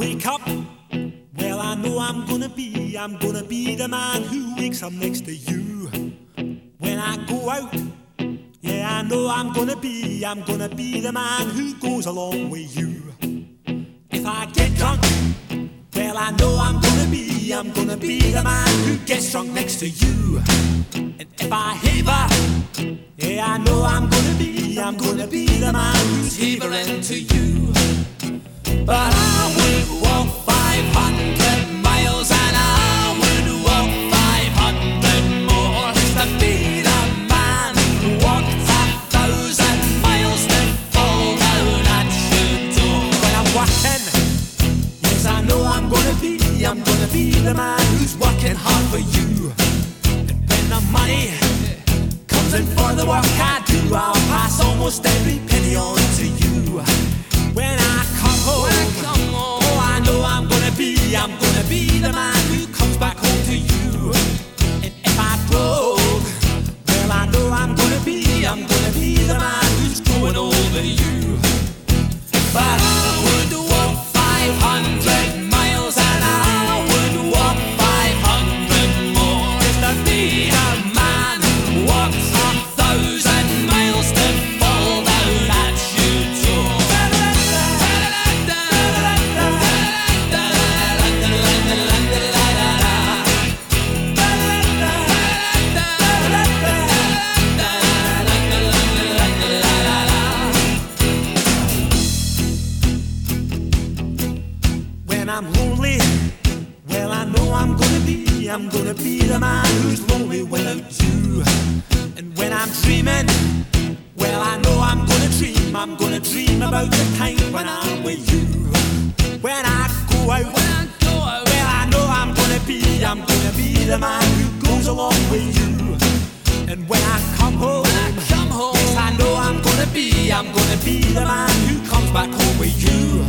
wake up, well, I know I'm gonna be the man who wakes up next to you. When I go out, yeah, I know I'm gonna be the man who goes along with you. If I get drunk, well, I know I'm gonna be the man who gets drunk next to you. And if I haver, yeah, I know I'm gonna be the man who's havering to you. But I would walk 500 miles and I would walk 500 more just to be the man who walked 1,000 miles to fall down at your door. When I'm working, yes, I know I'm gonna be the man who's working hard for you. And when the money comes in for the work I do, I'll pass almost every penny on to you. When I come home, oh, I know I'm gonna be the man who comes back home to you. And if I broke, well, I know I'm gonna be the man who's growing old with you. But I would walk 500 miles and I would walk 500 more just to be the man who walks 1,000 miles to fall down at your door. When I'm lonely, well, I know I'm gonna be the man who's lonely without you. And when I'm dreaming, well, I know I'm gonna dream about the time when I'm with you. When I go out, well, I know I'm gonna be the man who goes along with you. And when I come home, yes, I know I'm gonna be the man who comes back home with you.